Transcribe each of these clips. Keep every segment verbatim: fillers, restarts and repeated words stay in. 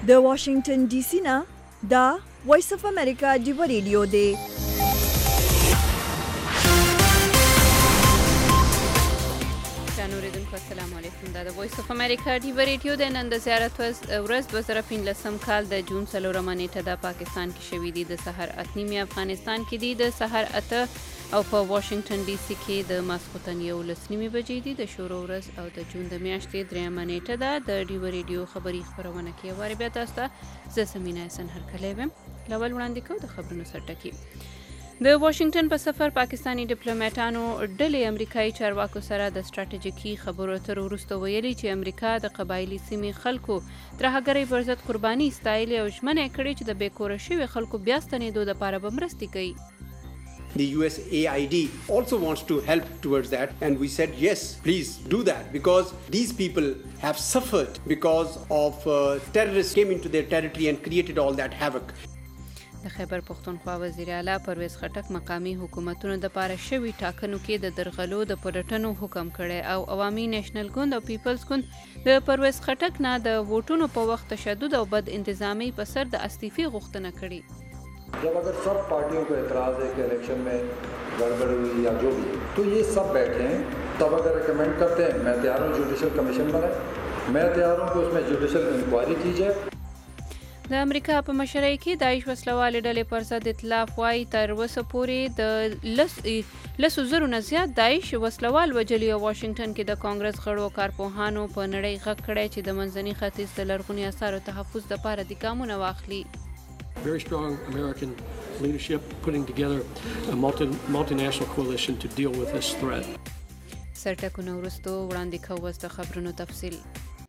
د واشنگټن ډي سي نه دا وایس اف امریکا ډیو ریډیو دی. السلام علیکم. دا د وایس اف امریکا ډیو ریډیو د نن د زیارت ورځ دوه زره پنځلسم کال د جون څلورمه نیټه د پاکستان کې شوې دي. د سحر اته نیمې افغانستان کې دي د سحر اته او په واشنگټن ډي سي کې د ماسخوتن یولس نیمې بجې دي. د شروع ورځ او د جون د میاشتې دریمه نیټه ده. د ډیو ریډیو خبري خبرونه کې واره بیا تاسو ته زه سمینا حسن هرکلی ویم. لول وړاندې کوو د خبرونو سرټکي. د واشنگټن په سفر پاکستانی ډیپلوماټانو ډلې امریکایي چارواکو سره د ستراتیژیکي خبرو اترو وروسته ویلي چې امریکا د قبایلي سیمې خلکو ترهګرۍ پر ضد قرباني ستایلې او ژمنه یې کړې چې د بېکوره شوي خلکو بیا ستنېدو دپاره به مرستې کوي. The U S A I D also wants to help towards that, and we said yes, please do that, because these people have suffered because of uh, terrorists came into their territory and created all that havoc. د خیبر پښتونخوا وزیر اعلی پرویز خټک مقامی حکومتونو د پاره شوي ټاکنو کې د درغلو د پلټنو حکم کړی او عوامي نیشنل ګوند او پیپلز ګوند د پرویز خټک نه د ووټونو په وخت تشدد او بد انتظامی په سر د استعفی غوښتنه کړې. जब अगर सब पार्टियों को एतराज़ है कि इलेक्शन में गड़बड़ हुई या जो भी तो ये सब बैठे हैं, तब अगर रिकमेंड करते हैं मैं तैयार हूँ जुडिशल कमीशन बनाए, मैं तैयार हूँ कि उसमें जुडिशल इंक्वायरी की जाए. د امریکا په مشرۍ کې داعش وسلوالې ډلې پر ضد اطلاف وایي تر اوسه پورې د لس لسو زرو نه زیات داعش وسلوال وجلي او واشنگټن کې د کانګرس غړو کارپوهانو په نړۍ غږ کړی چې د منځني ختیځ د لرغوني اثارو تحفظ دپاره د ګامونه واخلي. Very strong American leadership putting together a multi, multinational coalition to deal with this threat. سرټکونه وروسته وړاندې کوو اوس د خبرونو تفصیل.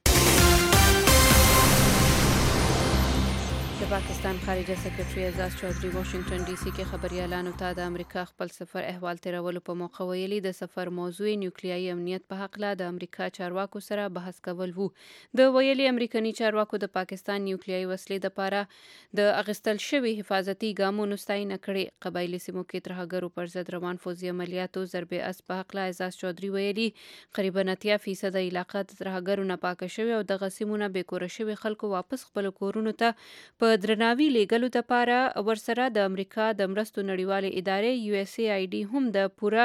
د پاکستان خارجه سکرټري اعزاز چودھری واشنگټن ډي سي کې خبريالانو ته د امریکا خپل سفر احوال تیرولو په موقع ویلي د سفر موضوع نیوکلیایي امنیت په حقله د امریکا چارواکو سره بحث کول وو. د ویلي امریکایي چارواکو د پاکستان نیوکلیایي وسلې دپاره د اخیستل شوي حفاظتي ګامونو ستاینه کړې. قبایلي سیمو کې ترهګرو پر ضد روان فوزي عملیاتو ضربې اس په حقله اعزاز چودھری ویلي قریبا اتیا فیصده علاقه د ترهګرو نه پاکه شوې او دغه سیمونه بېکوره شوي خلکو واپس خپلو کورونو ته په درناوي لیږلو دپاره ورسره د امریکا د مرستو نړیوالې ادارې یو اس ای آی ډي هم د پوره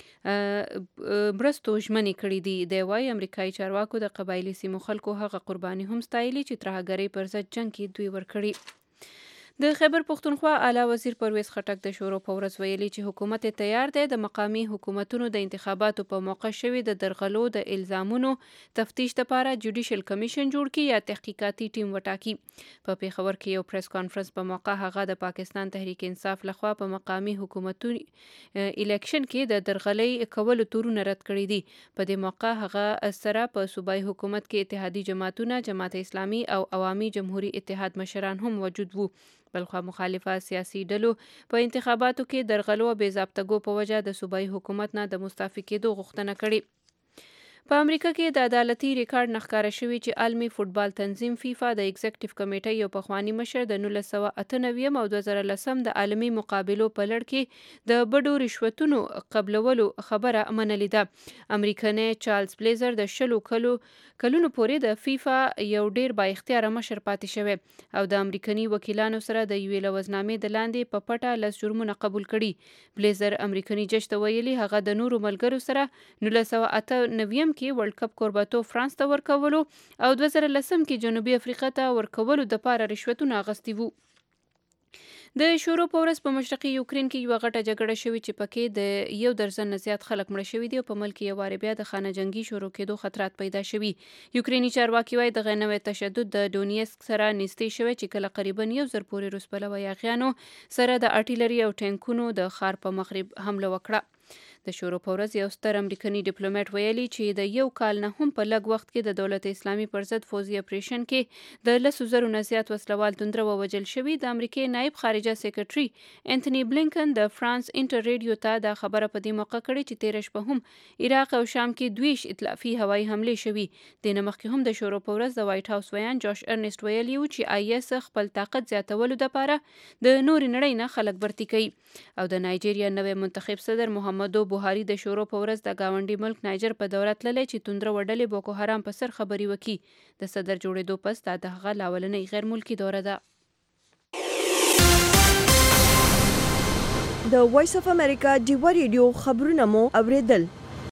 مرستو ژمنې کړي دي. دی وايي امریکایي چارواکو د قبایلي سیمو خلکو هغه قرباني هم ستایلي چې ترهګرۍ پر ضد جنګ کې دوی ورکړي. د خیبر پښتونخوا اعلی وزیر پرویز خټک د شروع په ورځ ویلي چې حکومت تیار دی د مقامی حکومتونو د انتخاباتو په موقع شوي د درغلو د الزامونو تفتیش دپاره جوډیشل کمیشن جوړ کړي یا تحقیقاتي ټیم وټاکي. په پیښور کې یو پریس کانفرنس په موقع هغه د پاکستان تحریک انصاف لخوا په مقامی حکومتونو الیکشن کې د درغلۍ کولو تورونه رد کړي دي. په دې موقع هغه سره په صوبایي حکومت کې اتحادي جماعتونه جماعت اسلامي او عوامي جمهوري اتحاد مشران هم موجود وو. بلخوا مخالفه سیاسي ډلو په انتخاباتو کې درغلو او بې ضابطګو په وجه د صوبایي حکومت نه د مستعفي کېدو غوښتنه کړې. په امریکا کې د عدالتي ریکارډ نه ښکاره شوي چې عالمي فوټبال تنظیم فیفا د ایگزیکټیو کمیټې یو پخواني مشر د نولس سوه اته نویم او دوه زره لسم د عالمي مقابلو په لړ کې د بډو رشوتونو قبلولو خبره منلې ده. امریکنی چارلز بلیزر د شلو کلو کلونو پورې د فیفا یو ډیر با اختیاره مشر پاتې شوی او د امریکني وکیلانو سره د یوې لوزنامې د لاندې په پټه لس جرمونه قبول کړي. بلیزر امریکني جج ته ویلي هغه د نورو ملګرو سره نولس سوه اته نویم کې ورلد کپ کوربتو فرانس ته ورکولو او دوه زره لسم کې جنوبي افریقا ته ورکولو دپاره رشوتونه اخیستي وو. د شروع په ورځ په مشرقي یوکرین کې یوه غټه جګړه شوې چې پکې د یو درزن نه زیات خلک مړه شوي دي او په ملک یو وارې بیا د خانه جنګي شروع کېدو خطرات پیدا شوي. یوکریني چارواکي وایي دغه نوی تشدد د ډونیسک سره نږدې شوی چې کله قریبا یو زر پورې روسپلوه یاغیانو سره د ارټیلري او ټینکونو د ښار په مغرب حمله وکړه. د شروع په ورځ یو ستر امریکني ډیپلوماټ ویلي چې د یو کال نه هم په لږ وخت کې د دولت اسلامي پر ضد فوزي اپریشن کې د لسو زرو نه زیات وسلوال توندره ووژل شوي. د امریکې نایب خارجه سکرټري انتوني بلینکن د فرانس انټر ریډیو ته دا خبره په دې موقع کړې چې تېره شپه هم عراق او شام کې دویش اطلافي هوایي حملې شوي. د نه مخکې هم د شروع په ورځ د وایټ هاوس ویان جوش ارنسټ ویلي و چې آی اس خپل طاقت زیاتولو دپاره د نورې نړۍ نه خلک برتي کوي او د نایجیریا نوی منتخب صدر محمدو بوهاري د شورو په ورځ د گاونډي ملک نایجر په دوره تللی چې توندره وډلې بوکو حرام په سر خبري وکي. د صدر جوړېدو پس دا د هغه لاولنۍ غیر ملکی دوره ده. د وایس اف امریکا ډیوا ریډیو خبرونه مو اوریدل.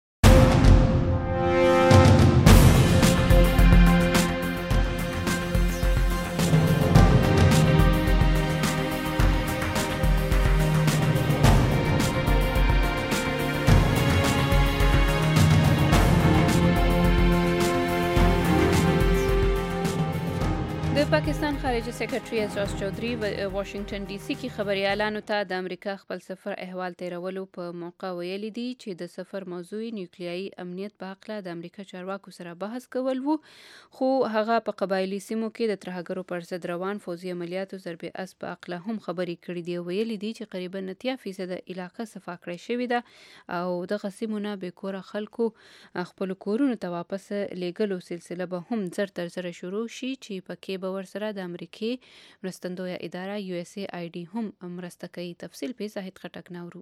د پاکستان خارجه سیکرټري اعجاز چودھری واشنگټن ډي سي کې خبريالانو ته د امریکا خپل سفر احوال تیرولو په موقع ویلي دي چې د سفر موضوع نیوکلیایي امنیت په حق د امریکا چارواکو سره بحث کول وو، خو هغه په قبایلی سیمو کې د ترهګرو پر ضد روان فوزي عملیاتو ضرب اس په حق هم خبري کړې دي. ویلي دي چې قریبا نتیا فیصد علاقه صفا کړې شوې ده او د غسیمونه به کور خلکو خپل کورونو ته واپس لېګلو سلسله به هم زر تر زر شروع شي چې پکې به ورسره د امریکای مرستندویه اداره یو اس ای آی ډي هم مرسته کوي. تفصیل په زاهد خټک نورو.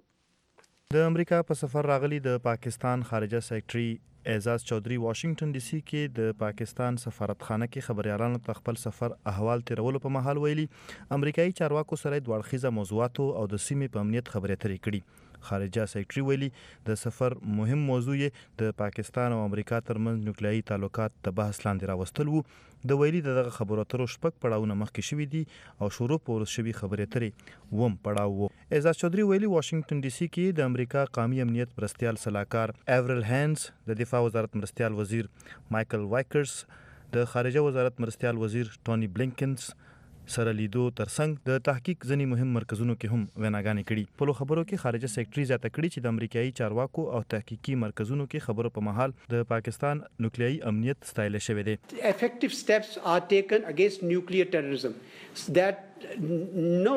د امریکا په سفر راغلي د پاکستان خارجه سیکرټري اعجاز چودھری واشنگټن ډي سي کې د پاکستان سفارتخانه کې خبريالانو ته خپل سفر احوال تیرولو په مهال ویلي امریکایي چارواکو سره د وړخیزه موضوعاتو او د سیمې په امنیت خبرې اترې کړي. خارجه سیکرټري ویلي د سفر مهم موضوع یې د پاکستان او امریکا ترمنځ نیوکلیایي تعلقات د بحث لاندې راوستل وو. د ویلي دغه خبرو اترو شپږ پړاوونه مخکې شوي دي او شروع په ورس شوي خبرې اترې وم پړاو وو. اعجاز چودھری ویلي واشنگټن ډي سي کې د امریکا قومي امنیت مرستیال سلاکار ایورل هینز، د دفاع وزارت مرستیال وزیر مایکل وایکرز، د خارجه وزارت مرستیال وزیر ټونی بلینکنز سره لیدو ترڅنګ د تحقیق ځینې مهم مرکزونو کې هم ویناګانې کړي. په خبرو کې خارجه سیکرټري زیاته کړي چې د امریکایي چارواکو او تحقیقي مرکزونو کې خبرو په مهال د پاکستان نیوکلیایي امنیت ستایل شوی دی. Effective steps are taken against nuclear terrorism that no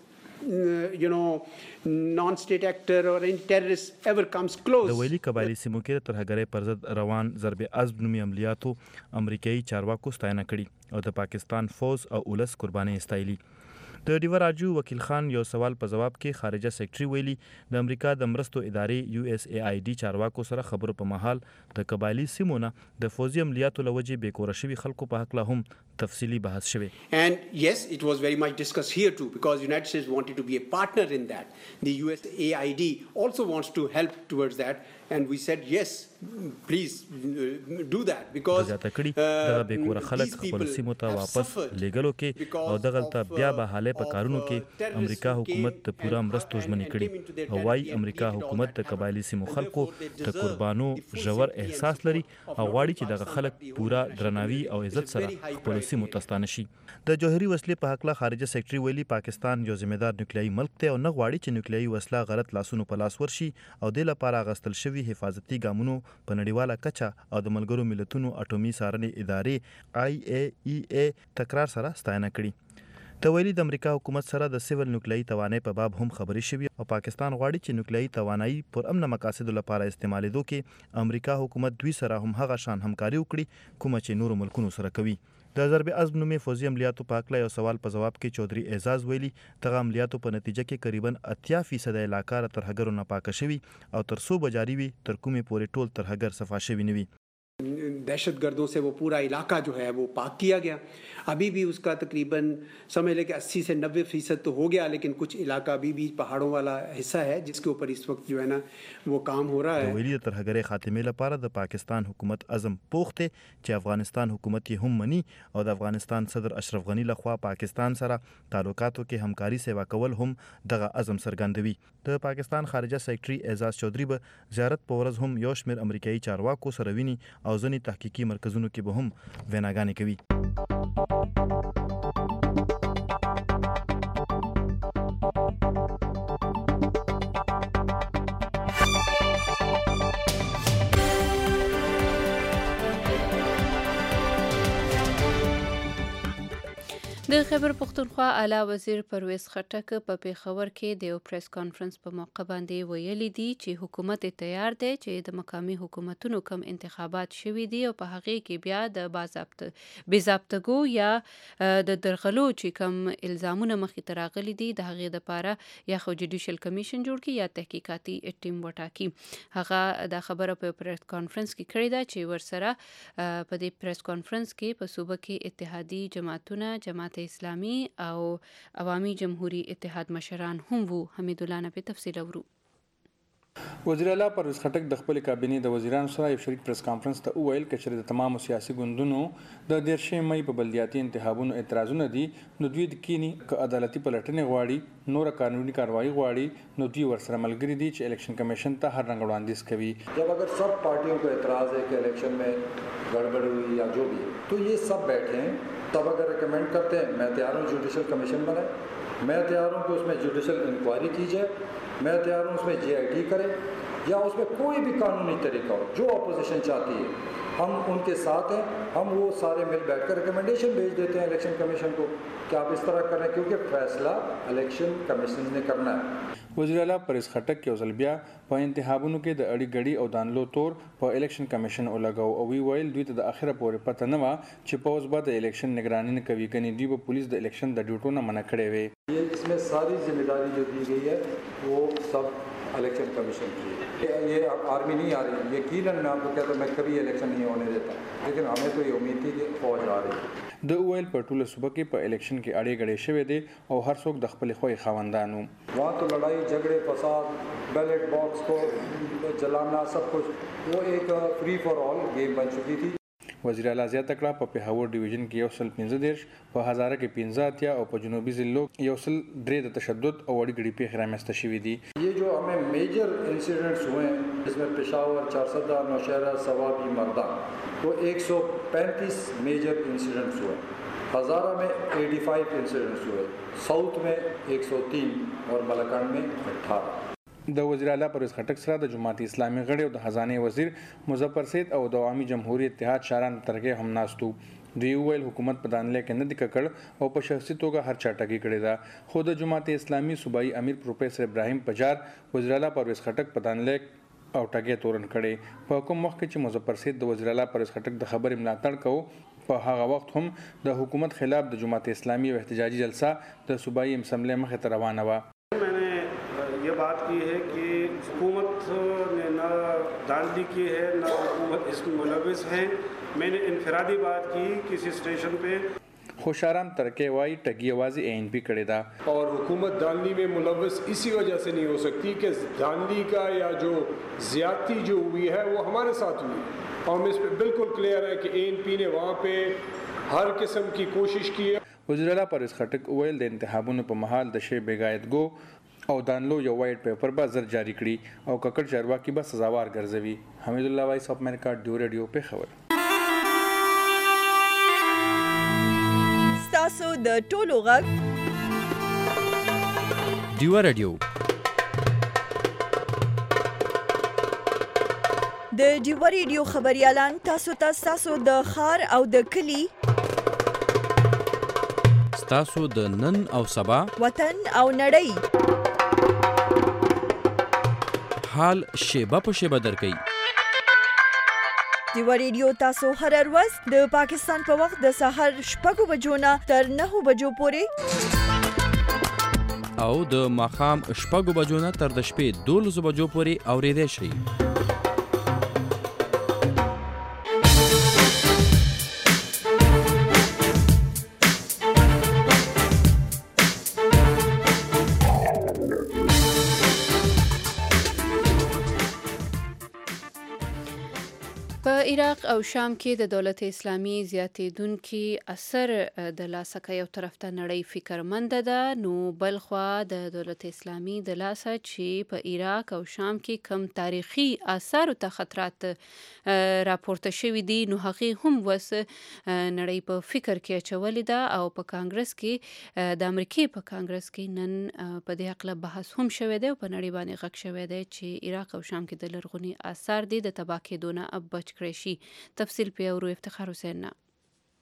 you know non-state actor or any terrorist ever comes close. د ویلي قبایلی سیمو کې د ترهګرۍ پر ضد روان ضرب عزم نومي عملیاتو امریکایي چارواکو ستاینه کړي او د پاکستان فوز او ولس قرباني استایلي. د ډیوا راجو وکیل خان یو سوال په جواب کې خارجه سیکرټري ویلي د امریکا د مرستو ادارې یو اس ای آی ډي چارواکو سره خبرو په مهال د قبایلی سیمو نه د فوزي عملیاتو لوجې بیکوره شوي خلکو په حق لا هم تفصیلی بحث شوی. And yes, it was very much discussed here too because United States wanted to be a partner in that. The U S A I D also wants to help towards that and we said yes, please do that because دغه بیکوره خلک خپل سیمو ته واپس لېګلو کې او دغه بیا به حاله په کارونو کې امریکا حکومت د پوره مرستو ژمنې کړي او وايي امریکا حکومت د قبایلی سیمو خلکو د قربانو ژور احساس لري او غواړي چې دغه خلک پوره درناوي او عزت سره خپل سیمو ته ستانه شي. د جوهري وسلې په حق له خارجه سیکرټري ویلي پاکستان یو ذمہ دار نیوکلیایي ملک دی او نه غواړي چې نیوکلیایي وسله غلط لاسونو په لاس ورشي او د لپاره غستل شوی حفاظتي ګامونو په نړیواله کچه او د ملګرو ملتونو اټومي څارنې ادارې آی ای ای ای تکرار سره ستاینه کړي. د ویلي د امریکا حکومت سره د سیول نیوکلیایي توانایي په باب هم خبرې شوي او پاکستان غواړي چې نیوکلیایي توانایي پر امن مقاصدو لپاره استعمالېدو کې امریکا حکومت دوی سره هم هغه شان همکاري وکړي کومه چې نورو ملکونو سره کوي. د ضرب عزم نومي فوزي عملیاتو په حق له یو سوال په جواب کې چودھری اعجاز ویلي دغه عملیاتو په نتیجه کې قریبا اتیا فیصد علاقه را ترهګرو نه پاکه شوي او تر څو بجاري وي تر کومې پورې ټول ترهګر صفا شوي نه وي. दहशत गर्दों से वो पूरा इलाका जो है वो पाक किया गया. अभी भी उसका तकरीबन समझ लें कि अस्सी से नब्बे फीसद तो हो गया लेकिन कुछ इलाका अभी भी पहाड़ों वाला हिस्सा है जिसके ऊपर इस वक्त जो है ना वो काम हो रहा है. د ویلي ترهګرۍ خاتمې لپاره د پاکستان حکومت عزم پوخ دی چې افغانستان حکومت یې هم مني او د افغانستان صدر اشرف غنی لخوا پاکستان سره تعلقاتو کې همکاري سیوا کول هم دغه عزم څرګندوي. د پاکستان خارجه سیکرټري اعجاز چودھری به زیارت په ورځ هم یو شمېر امریکایي چارواکو سره ویني او ځینې تحقیقي مرکزونو کې به هم ویناګانې کوي. د خیبر پښتونخوا اعلی وزیر پرویز خټک په پیښور کې د یو پریس کانفرنس په موقع باندې ویلي دي چې حکومت تیار دی چې د مقامی حکومتونو کم انتخابات شوي دي او په هغې کې بیا د باضابطه بې ضابطګو یا د درغلو چې کم الزامونه مخې ته راغلي دي د هغې دپاره یا خو جوډیشل کمیشن جوړ کړي یا تحقیقاتي ټیم وټاکي. هغه دا خبره په پریس کانفرنس کې کړې ده چې ورسره په دې پریس کانفرنس کې په صوبه کې اتحادي جماعتونه جماعت اسلامي او عوامي جمهوری اتحاد مشران هم وو. حمید الله نه په تفصیل اورو. وزیر اعلی پرویز خټک د خپل کابینې د وزیرانو سره یو شریک پریس کانفرنس ته وویل چې د تمامو سیاسي ګوندونو د دیرشې مئی په بلدیاتي انتخابونو اعتراضونه دي نو دوی د کینی که عدالتي پلټنې غواړي نور قانوني کاروایی غواړي نو دوی ورسره ملګري دي چې الیکشن کمیشن ته هر رنګ وړاندیز کوي. जब अगर सब पार्टियों को एतराज़ है कि इलेक्शन में गड़बड़ हुई या जो भी तो ये सब बैठे हैं तब अगर रिकमेंड करते हैं मैं तैयार हूँ जुडिशल कमीशन बनाए, मैं तैयार हूँ कि उसमें जुडिशल इंक्वायरी की जाए, मैं तैयार हूँ उसमें जे आई टी करें या उसमें कोई भी कानूनी तरीका हो जो अपोजिशन चाहती है हम उनके साथ हैं. हम वो सारे मिल बैठ कर रिकमेंडेशन भेज देते हैं इलेक्शन कमीशन को कि आप इस तरह करें क्योंकि फैसला इलेक्शन कमीशन ने करना है. وزیر اعلی پرویز خټک یو ځل بیا په انتخابونو کې د اړې غړي او دانلو تور په الیکشن کمیشن ولګاو او وی ویل دوی ته د اخره پورې پته نه و چې پوز به د الیکشن نگرانی نه کوي کني دوی په پولیس د الیکشن د ډیوټو نه منع کړي وي. ये इसमें सारी जिम्मेदारी जो दी गई है वो सब इलेक्शन कमीशन की है. ये आर्मी नहीं आ रही यकीनन मैं आपको कहता हूँ मैं कभी इलेक्शन नहीं होने देता लेकिन हमें तो ये उम्मीद थी कि फौज आ रही है. د اویل په ټوله صوبه کې په الیکشن کې اړې غړې شوې دي او هر څوک د خپل خوې خاوندانو वहाँ तो लड़ाई झगड़े फसाद बैलेट बॉक्स को जलाना सब कुछ वो एक फ्री फॉर ऑल गेम बन चुकी थी. وزیر اعلی زیاته کړه په پیښور ډیویژن کې یو سل پنځه دېرش په هزاره کې پنځه اتیا او په جنوبي ضلعو یو سل درې د تشدد او اړې غړي پیښې رامنځته شوې دي. ये जो हमें मेजर इंसिडेंट्स हुए हैं जिसमें पेशावर चारसदा नौशहरा सवाबी मर्दान वो एक सौ पैंतीस मेजर इंसिडेंट्स हुए. हज़ारा में पचासी इंसिडेंट्स हुए, साउथ में एक सौ तीन और मलकान में अठारह. د وزیر اعلی پرویز خټک سره د جماعت اسلامي غړي او د خزانه وزیر مظفر سید او د عوامي جمهوریت اتحاد شاران ترګه هم ناستو. دوی ویل حکومت په دانلې کې نه د ککړ او په شخصي توګه هر چا ټاګي کړی دا. خو د جماعت اسلامي صوبایي امیر پروفیسر ابراهیم پجار وزیر اعلی پرویز خټک په دانلې او ټاګي تورن کړي. په کوم وخت کې چې مظفر سید د وزیر اعلی پرویز خټک د خبرې ملاتړ کوي په هغه وخت هم د حکومت خلاف د جماعت اسلامي او احتجاجي جلسه د صوبایي اسمبلی مخې ته روانه و. ये बात की है कि हुकूमत ने ना दांधी की है ना हुकूमत इसमें मुलविस है. मैंने इनफरादी बात की किसी स्टेशन पे खुशाराम तरके वाई टगी आवाज़ी ए एन पी कड़े दा और हुकूमत दांधी में मुलविस इसी वजह से नहीं हो सकती कि दांधी का या जो ज़्यादती जो हुई है वो हमारे साथ हुई और हम इस पर बिल्कुल क्लियर है कि ए एन पी ने वहाँ पे हर किस्म की कोशिश की है. वज़ीर आला परवेज़ खटक ओयल د انتخابونو په محل د شی بیګایتګو او دانلو یو وایټ پیپر به زر جاری کړي او ککړ چارواکي به سزاوار ګرځوي. حمید الله وایس اف امریکا ډیو ریډیو په خبر. ستاسو د ټولو غږ ډیو ریډیو د ډیو ریډیو خبريالان تاسو ته تاسو د خار او د کلی تاسو د نن او سبا وطن او نړۍ حال شیبه په شیبه درکې. ډیو ریډیو تاسو هر ورځ د پاکستان په وخت د سحر شپږو بجو نه تر نهو بجو پورې او د ماښام شپږو بجو نه تر د شپې دولسو بجو پورې اورېدای شئ. عراق او شام کې د دولت اسلامي زیاتېدونکي اثر د لاسه که یو طرف ته نړۍ فکرمنده ده نو بل خوا د دولت اسلامي د لاسه چې په عراق او شام کې کم تاریخي آثارو ته خطرات راپورته شوي دي نو هغې هم وس نړۍ په فکر کې اچولې ده او په کانګرس کې د امریکې په کانګرس کې نن په دې هکله بحث هم شوی دی او په نړۍ باندې غږ شوی دی چې عراق او شام کې د لرغوني آثار دي د تباه کېدو نه بچ کړی شي. تفصیل په اورو افتخار حسین نه.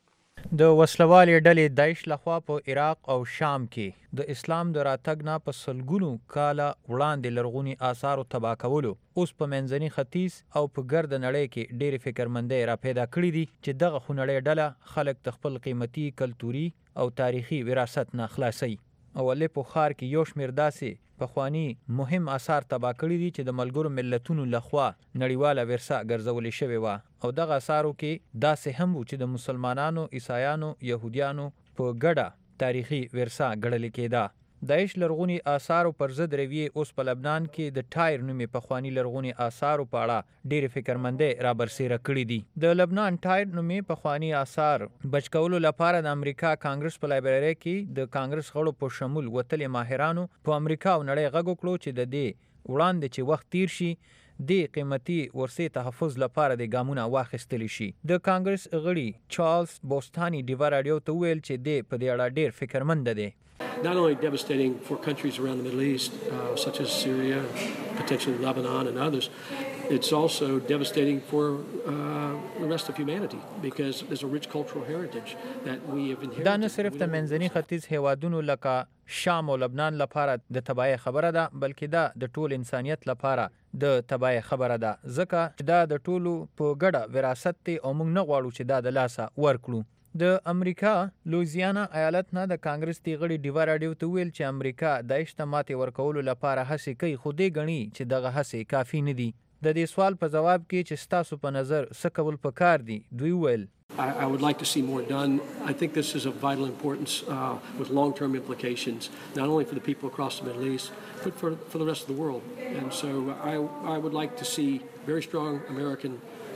د وسلوالې ډلې داعش لخوا په عراق او شام کې د اسلام د راتګ نه په سلګونو کاله وړاندې لرغوني آثارو تباه کولو اوس په منځني ختیځ او په ګرد نړۍ کې ډېرې فکرمندۍ را پیدا کړي دي چې دغه خونړۍ ډله خلک د خپل قیمتي کلتوري او تاریخي وراثت نه خلاصوي. او الیپو ښار کې یو شمېر داسې پخواني مهم آثار تباه کړي دي چې د ملګرو ملتونو لخوا نړیواله ورثه ګرځولې شوې وه او دغه آثارو کې داسې هم و چې د مسلمانانو، عیسایانو، یهودیانو په ګډه تاریخي ورثه ګڼل کېده. داعش لرغوني آثارو پر ضد رویې اوس په لبنان کې د ټایر نومې پخواني لرغوني آثارو په اړه ډېرې فکرمندۍ را برسېره کړي دي. د لبنان ټایر نومې پخواني آثار بچ کولو لپاره د امریکا کانګرس په لایبررۍ کې د کانګرس غړو په شمول وتلي ماهرانو په امریکا او نړۍ غږ وکړو چې د دې وړاندې چې وخت تیر شي د قیمتي ورثې تحفظ لپاره د ګامونه واخیستلی شي. د کانګرس غړي چارلز بوستاني ډیوا راډیو ته وویل چې دی په دې اړه ډېر فکرمند دی. Not only devastating for countries around the Middle East, uh, such as Syria, potentially Lebanon and others, it's also devastating for uh, the rest of humanity because there's a rich cultural heritage that we have inherited. دا نه صرف د منځني ختیځ هیوادونو لکه شام او لبنان لپاره د تباهۍ خبره ده، بلکې دا د ټول انسانیت لپاره د تباهۍ خبره ده، ځکه دا د ټولو په ګډه وراثت دی او موږ نه غواړو چې دا د لاسه ورکړو. د امریکا لویزیانا ایالت نه د کانګرس دی غړي ډیوا راډیو ته ویل چې امریکا داعش ته ماتې ورکولو لپاره هڅې کوي، خو دې ګڼي چې دغه هڅې کافي نه دي. د دې سوال په جواب کې چې ستاسو په نظر څه کول پکار دي، دوی ویل I, I would like to see more done. I think this is of vital importance uh, with long-term implications, not only for the people across the Middle East, but for, for the rest of the world. And so I, I would like to see very strong American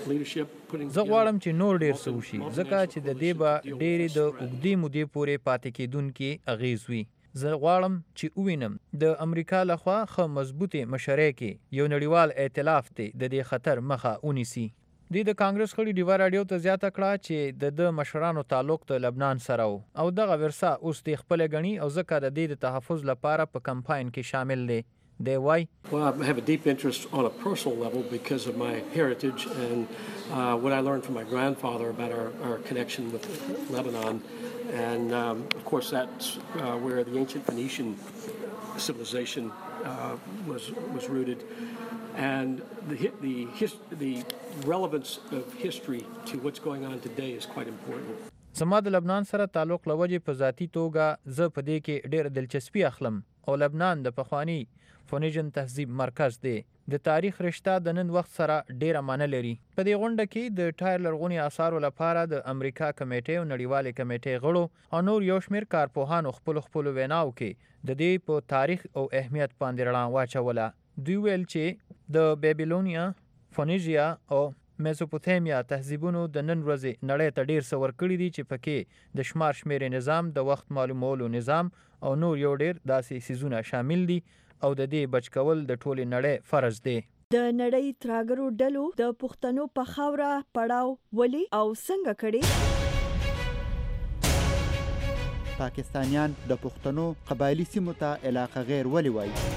زه غواړم چې نور ډیر څه وشي، ځکه چې د دې به ډېرې د اوږدې مودې پورې پاتې کېدونکي اغېز وي. زه غواړم چې ووینم د امریکا لخوا ښه مضبوطې مشرۍ کې یو نړیوال ائتلاف دی د دې خطر مخه ونیسي. دوی د کانګرس غړي ډیوا راډیو ته زیاته کړه چې د د مشرانو تعلق د لبنان سره و او دغه ورثه اوس د خپله ګڼي او ځکه د دې د تحفظ لپاره په کمپاین کې شامل دی. They why? Well, I have a deep interest on a personal level because of my heritage and uh, what I learned from my grandfather about our, our connection with Lebanon. And um, of course, that's uh, where the ancient Phoenician civilization uh, was was rooted. And the the his, the relevance of history to what's going on today is quite important. زما د لبنان سره تعلق لوجې په ذاتي توګه زه په دې کې ډېر دلچسپي اخلم او لبنان د پخواني فونیژن تهذیب مرکز دی. د تاریخ رشته د نن وخت سره ډیره معنی لري. په دې غونډه کې د ټایر لرغوني آثارو لپاره د امریکا کمیټې او نړیوالې کمیټې غړو او نور یو شمېر کارپوهانو خپلو خپلو ویناو کې د دې په تاریخ او اهمیت باندې رڼا واچوله. دوی ویل چې د بیبیلونیا، فونیژیا او میزوپوتامیا تهذیبونو د نن ورځې نړۍ ته ډیر څه ورکړي دي چې پکې د شمار شمیرې نظام، د وخت معلومولو نظام او نور یو ډیر داسې څیزونه شامل دي او د دې بچ کول د ټولې نړۍ فرض دی. د نړۍ ترهګرو ډلو د پښتنو په خاوره پړاو ولي او څنګه کړي؟ پاکستانیان د پښتنو قبایلی سیمو ته علاقه غیر ولي وایي؟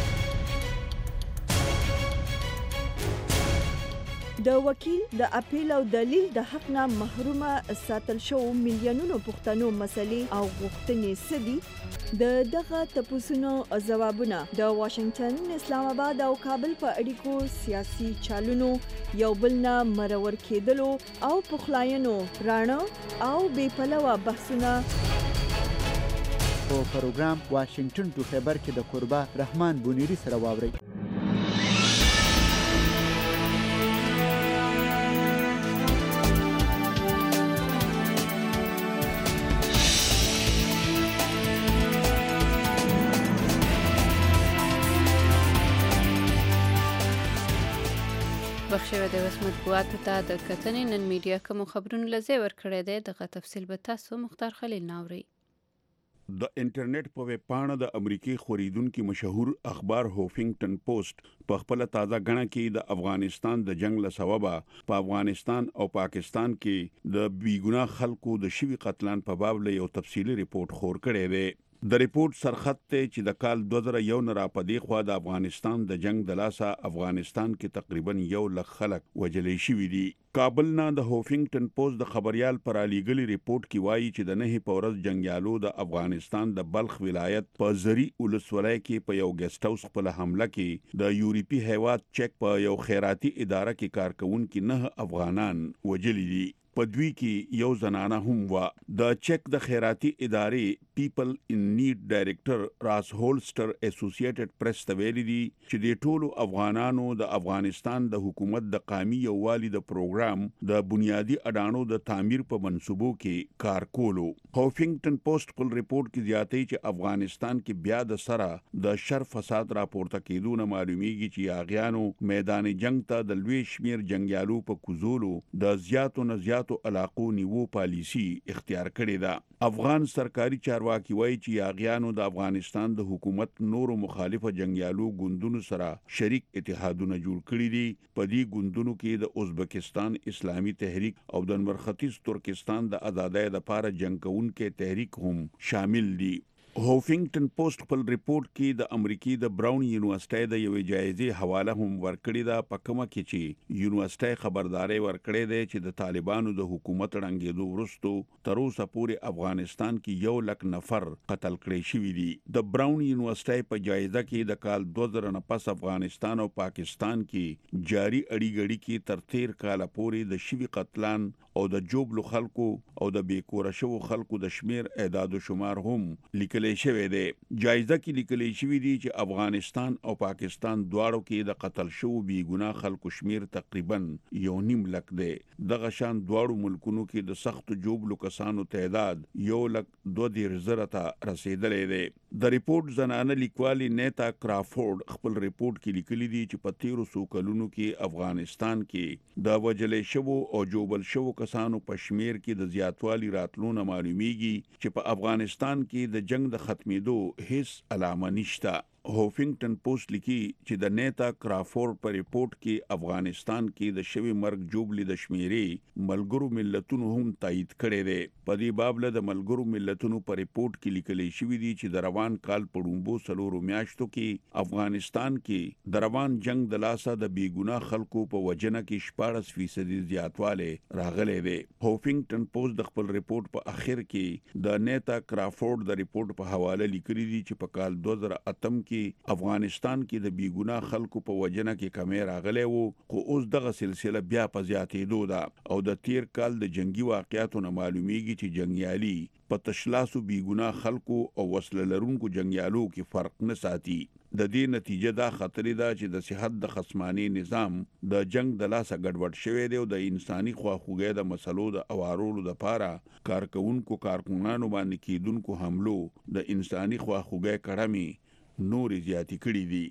د وکیل د اپیل او دلیل د حق نه محرومه ساتل شو میلیونونو پښتنو مسلې او غوښتنې څه دي؟ د دغه تپوسونو ځوابونه د واشنگټن، اسلام آباد او کابل په اړیکو سیاسي چالونو یو بل نه مرور کېدلو او پخلاینو راڼه او بې پلوه بحثونه په پروګرام واشنگټن ټو خیبر کې د قربا رحمان بونیری سره واورئ. بخښه د وسمت قواتو ته د کتنې نن میډیا کوم خبرونه لزی ورکړی دی دغه تفصیل به تاسو مختار خلیل ناوري. د انټرنیټ په ویب پاڼه د امریکای خوریدونکو مشهور اخبار هوفنگټن پوسټ په خپل تازه غڼه کې د افغانستان د جنگ له سببه په افغانستان او پاکستان کې د بیګناه خلکو د شوی قتلان په باب له یو تفصیلی ریپورت خور کړی دی. د ریپورت سرخط ته چې د کال دوه زره یو نه را پدې خو د افغانستان د جنگ د لاسه افغانستان کې تقریبا یو لک خلک وجلې شوي دي. کابل نه د هوفینګټن پوسټ د خبريال پر علیګلی ریپورت کې وایي چې د نه په ورځ جنگیالو د افغانستان د بلخ ولایت په زری ولسوالۍ کې په یو ګیسټ هاوس خپل حمله کې د یورپی هیواد چک په یو خیراتي اداره کې کارکونکو نه افغانان وجلي دي. په دوی کې یو زنانه هم و. د چک د خیراتي ادارې پیپل ان نیډ ډایریکټر راس هولسټر اسوسییټډ پریس ته ویلي دي چې د ټولو افغانانو د افغانستان د حکومت د قومي یووالي د پروګرام د بنیادی اډانو د تعمیر په منصوبو کې کار کولو. هوفینګټن پوسټ په ریپورت کې زیاتې چې افغانستان کې بیا د سره د شر فساد راپورته کېدونه معلومیږي چې یاغیانو میدان جنگ ته د لوی شمیر جنگیالو په کوزولو د زیاتو نه زیاتو علاقو نیو پالیسی اختیار کړې ده. افغان سرکاري چارواکي وایي چې یاغیانو د افغانستان د حکومت نورو مخالفه جنگیالو ګوندونو سره شریک اتحادونه جوړ کړي دي. په دې ګوندونو کې د ازبکستان اسلامي تحریک او د نور ختیځ ترکستان د آزادۍ لپاره جنگ کوونکې تحریک هم شامل دي. هوفینګټن پوسټ په ریپورت کې د امریکای د براون یونیورسيټي د یوې جایزې حواله هم ورکړې ده، په کومه کې چې یونیورسيټي خبرداري ورکړې ده چې د طالبانو د حکومت رنګېدو وروسته تر اوسه پورې افغانستان کې یو لک نفر قتل کړي شوي دي. د براون یونیورسيټي په جایزه کې د کال دوه زره نه پس افغانستان او پاکستان کې جاری اړیګړي کې تر تیر کال پورې د شوي قتلان او د جوبلو خلکو او د بیکوره شوو خلکو د شمیر اعداد او شمار هم لیکل شوی دی. جایزه کې لیکل شوی دی چې افغانستان او پاکستان دواړو کې د قتل شوو بی ګناه خلکو شمیر تقریبا یو نیم لک دی. دغه شان دواړو ملکونو کې د سخت جوبلو کسانو تعداد یو لک دوه دېرش زره ته رسیدلی دی. د ریپورت زنانه لیکوالي نیتا کرافورد خپل ریپورت کې لیکلي دي چې په تیرو څو کلونو کې افغانستان کې د وجلې شوو او جوبل شوو کسانو په شمیر کې د زیاتوالي راتلونه معلومیږي چې په افغانستان کې د جنگ د ختمېدو هیڅ علامه نشته. هوفینګټن پوسټ لیکي چې د نیتا کرافورد په ریپورت کې افغانستان کې د شوی مرګ جوبلی د شمیرې ملګرو ملتونو هم تایید کړي دي. په دې باب له ملګرو ملتونو په ریپورت کې لیکل شوی دی چې د روان کال په ډومبو سلورو میاشتو کې افغانستان کې د روان جنگ د لاسه د بی ګناه خلکو په وجنه کې شپاړس فیصد زیاتواله راغلی دی. هوفینګټن پوسټ د خپل ریپورت په اخر کې د نیتا کرافورد د ریپورت په حواله لیکلي دي چې په کال دوه زره اتم کې افغانستان کې د بی ګناه خلکو په وجنه کې کمی راغلی وو، خو اوس دغه سلسله بیا په زیاتېدو ده او د تیر کال د جنگي واقعیتونو معلومیږي چې جنگیالي په تشلاسو بی ګناه خلکو او وسله لرونکو جنگیالو کې فرق نه ساتي. د دې نتیجه دا خطرې ده چې د صحت د خصماني نظام د جنگ د لاسه ګډوډ شوی دی او د انساني خواخوږۍ د مسلو د اوارولو لپاره کارکونکو کارکونانو باندې کېدونکو حملو د انساني خواخوږۍ کړمې نور زیاتی کړي دي.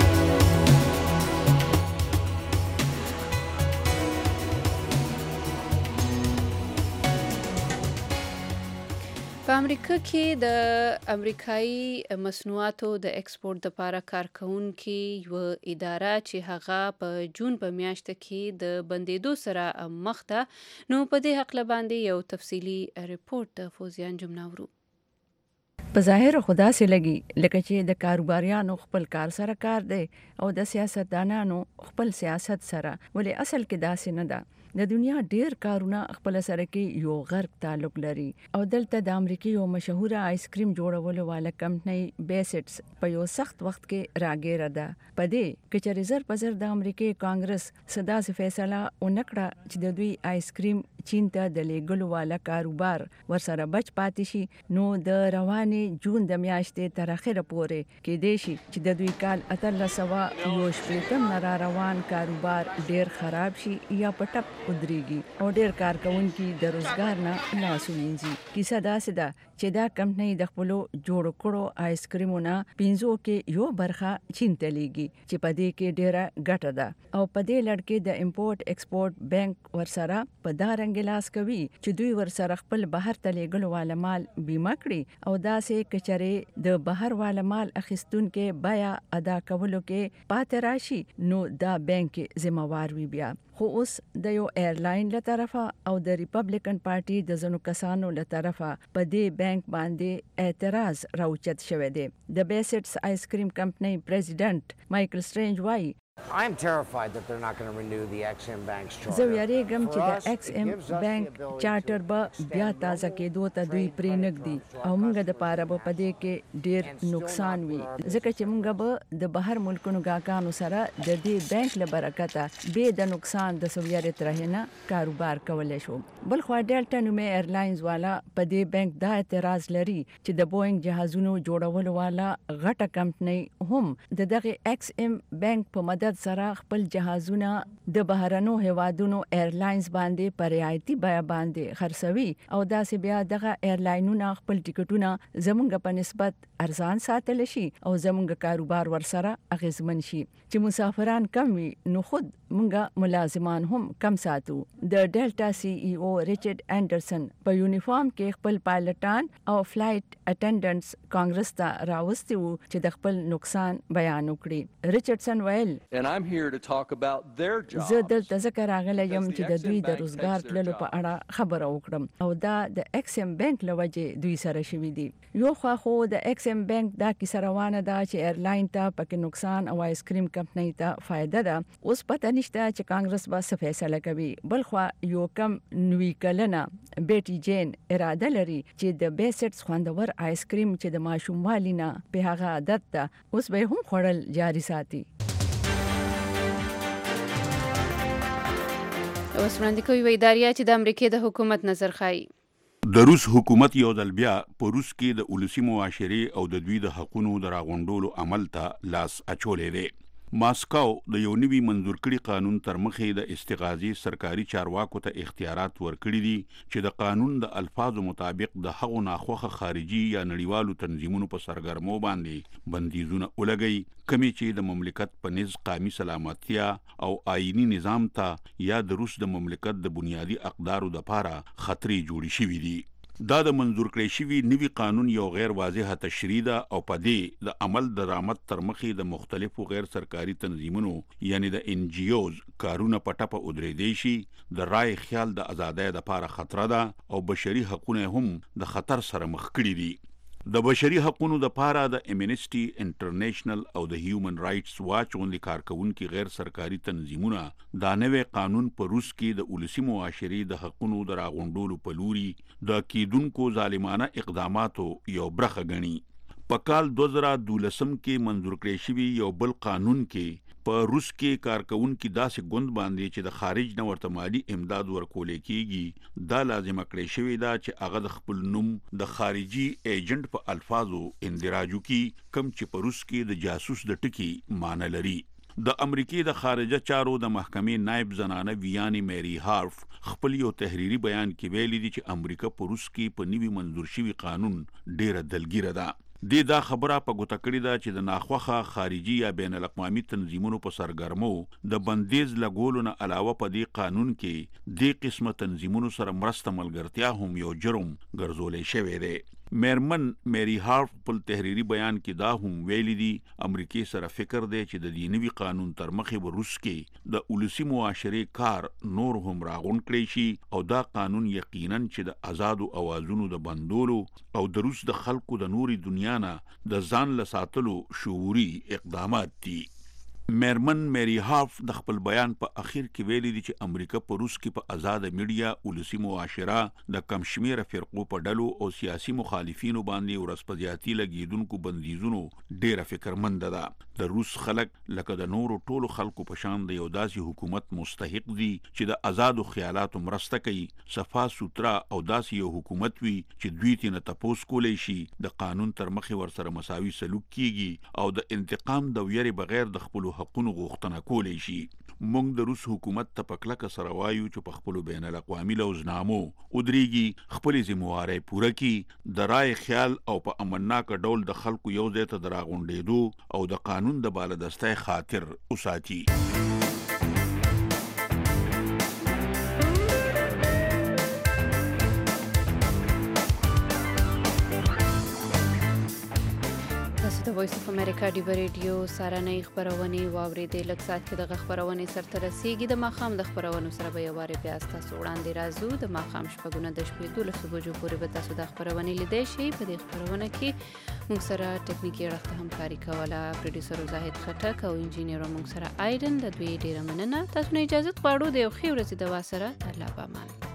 په امریکا کې د امریکایي مصنوعاتو د ایکسپورت لپاره کارکونکي یو اداره چې هغه په جون په میاشت کې د بندیدو سره مخ ده، نو په دې حق باندې یو تفصیلی ریپورت فوزیان جمناورو. په ظاهر خدا سي لګي لکه چې د کاروباریانو خپل کار سره کار دی او د سیاستدانانو خپل سیاست سره، ولې اصل کې داسې نه ده. د دنیا ډیر کارونه خپل سره کې یو غرب تعلق لري او دلته د امریکای یو مشهوره آیس کریم جوړولو والا کمپنۍ بیسټس په یو سخت وخت کې راګیره ده. په دې کې چې ریزرو بازار د امریکای کانګرس صدا سي فیصله ونکړه چې د دوی آیس کریم چین ته د لیګلو والا کاروبار ورسره بچ پاتې شي، نو د رواني جون د میاشتې تر اخره پورې کې دی شي چې د دوی کال اتلس سوه یو شپېتم نه را روان کاروبار ډیر خراب شي یا پټپ ودرېږي او ډیر کارکونکي د روزګار نه لاس ووینځي. کیسه داسې ده چې دا کمپنۍ د خپلو جوړ کړو آیس کریمونو پنځو کې یو برخه چین ته لیږي چې په دې کې ډیره ګټه ده او په دې لړ کې د امپورټ ایکسپورټ بانک ورسره په دا رنګ څنګه لاس کوي چې دوی ورسره خپل بهر ته لیږلو والا مال بیمه کړي او داسې کچره د بهر والا مال اخیستونکو بیا ادا کولو کې پاتې راشي نو دا بانک ذمہوار وي بیا. خو اوس د یو ایرلاین له طرفه او د ریپبلیکن پارټي د ځینو کسانو له طرفه په دې بانک باندې اعتراض راوچت شوی دی. د بیسټس آیس کریم کمپنۍ پریزیډنټ مایکل سټرینج وایي I am terrified that they're not going to renew the X M Bank's charter. زه یریږم چې د ایکس ایم بانک چارټر به بیا تازه کېدو ته دوی پرې نږدي او موږ د پاره به په دې کې ډېر نقصان وي ځکه چې موږ به د بهر ملکونو ګاګانو سره د دې بانک له برکته به د نقصان د سویارې ترهنه کاروبار کولای شو. بل خو ډیلټا نومې ایرلاینز والا په دې بانک دا اعتراض لري چې د بوئنګ جهازونو جوړولو والا غټه کمپنۍ هم د دغه ایکس ایم بانک په مدد سره خپل جهازونه د بهرنو هوادونو ایرلاینز باندې پر رعایتي بیه باندې خرڅوي او داسې بیا دغه ایرلاینونه خپل ټیکټونه زمونږ په نسبت ارزان ساتل شي او زمونږ کاروبار ورسره اغیزمن شي چې مسافران کم وي نو خود مونږه ملازمان هم کم ساتو. د ډیلټا سی ای او ریچارډ انډرسن په یونیفارم کې خپل پایلټان او فلایټ اټینډنټس کانګرس ته راوستي وو چې د خپل نقصان بیان وکړي. ریچارډسن ویل And I'm here to talk about their jobs. زه دلته ځکه راغلی یم چې د دوی د روزګار تللو په اړه خبره وکړم او دا د ایکس ایم بانک له وجې دوی سره شوي دي. یو خوا خو د ایکس ایم بانک دا کیسه روانه ده چې ایرلاین ته پکې نقصان او آیس کریم کمپنۍ ته فایده ده. اوس پته نشته چې کانګرس به څه فیصله کوي. بل خوا یو کم نوي کلنه بیټي جین اراده لري چې د بیسټس خوندور آیس کریم چې د ماشوموالي نه په هغه عادت ده اوس به هم خوړل جاري ساتي. اوس وړاندې کوي ویداریا چې د امریکای د حکومت نظر خایي. د روس حکومت یو ځل بیا په روس کې د ولسی معاشرې او د دوی د حقوقو د راغونډولو عمل ته لاس اچولې دی. ماسکو د یو نوي منظور کړي قانون تر مخې د استغاثي سرکاري چارواکو ته اختیارات ورکړي دي چې د قانون د الفاظو مطابق د هغو ناخوښه خارجي یا نړیوالو تنظیمونو په سرګرمو باندې بندیزونه ولګي کمی چې د مملکت په نس قومي سلامتیا او آئینی نظام ته یا د روس د مملکت د بنیادی اقدارو د پاره خطرې جوړې شوې دي. دا د منظور کړی شوی نوی قانون یو غیر واضحه تشریح ده او په دې د عمل درآمد تر مخې د مختلفو غیر سرکاري تنظیمونو یعنی د ان جی اوز کارونه پټه په ادریدي شي د رای خیال د ازادۍ لپاره خطر ده او بشري حقوقونه هم د خطر سره مخ کړي دي. د بشري حقوقو د پاره د امنیسټي انټرنیشنل او د هیومن رائټس واچ غونډې کارکونکو غیر سرکاري تنظیمونه دا نوې قانون په روس کې د ولسی معاشرې د حقوقو د راغونډولو په لوري د کیدونکو ظالمانه اقداماتو یو برخه غني. په کال دو هزار دولسم کې منظور کړی شوی یو بل قانون کې په روس کې کارکونکو داسې ګوند باندې چې د خارج نه ورته مالی امداد ورکول کېږي دا لازم کړی شوی دا چې هغه د خپل نوم د خارجي ایجنټ په الفاظو اندراجو کې کم چې په روس کې د جاسوس د ټکی معنی لري. د امریکای د خارجه چارو د محکمې نائب زنانه ویانی میری هارف خپل یو تحریری بیان کې ویلي دي چې امریکا په روس کې په نوي منظور شوی قانون ډیره دلګیره ده. د دا خبره په ګوته کړی ده چې د ناخوخه خارجي یا بین الاقوامي تنظیمونو په سرګرمو د بندیز لګولو نه علاوه په دې قانون کې د قسمه تنظیمونو سره مرسته ملګرتیا هم یو جرم ګرځولې شوی دی. میرمن میری هارف په تحریری بیان کې دا هم ویلي دي امریکای سره فکر دی چې د دې نوي قانون تر مخې به روس کې د ولسی معاشرې کار نور هم راغون کړی شي او دا قانون یقینا چې د آزادو اوازونو د بندولو او د روس د خلکو د نوري دنیا نه د ځان له ساتلو شعوري اقدامات دي. میرمن میری هارف د خپل بیان په اخر کې ویلي دي چې امریکا په روس کې په آزاد میډیا ولسی معاشره د کم شمیره فرقو په ډلو او سیاسي مخالفینو باندې ورسپدياتي لګیدونکو بندیزونو ډیره فکرمند ده. د روس خلک لکه د نورو ټولو خلکو په شان د یو داسې حکومت مستحق دي چې د آزادو خیالاتو مرسته کوي صفا سوترا او داسې یو حکومت وي چې دوی ته نه تپوس کولی شي د قانون تر مخې ورسره مساوي سلوک کیږي او د انتقام د ویری بغیر د خپل حقونو غوښتنه کولی شي. موږ د روس حکومت ته په کلکه سره وایو چې په خپلو بین الاقوامي لوزنامو ودرېږي خپلې ذمهوارۍ پوره کړي د رای خیال او په امنناکه ډول د خلکو یو ځای ته د راغونډېدو او د قانون د بالادستۍ خاطر وساتي. وایس اف امریکا دی ریډیو سارنۍ خبرونه واوریدې لږ ساعت کې د خبرونه سره رسیدي د ماخام د خبرونو سره به یواره بیا تاسو وړاندې راځو د ماخام شپږونه د شپې دولس بجو پورې به تاسو د خبرونه لیدئ شئ په دې خبرونه کې موږ سره ټکنیکی اړخ همکاري کوله پروډوسر زاهد خټک او انجینیر موږ سره ایدن د دوی ډیره مننه تاسو نه اجازه غواړو د یو خیر ورځې د واسره الله پامان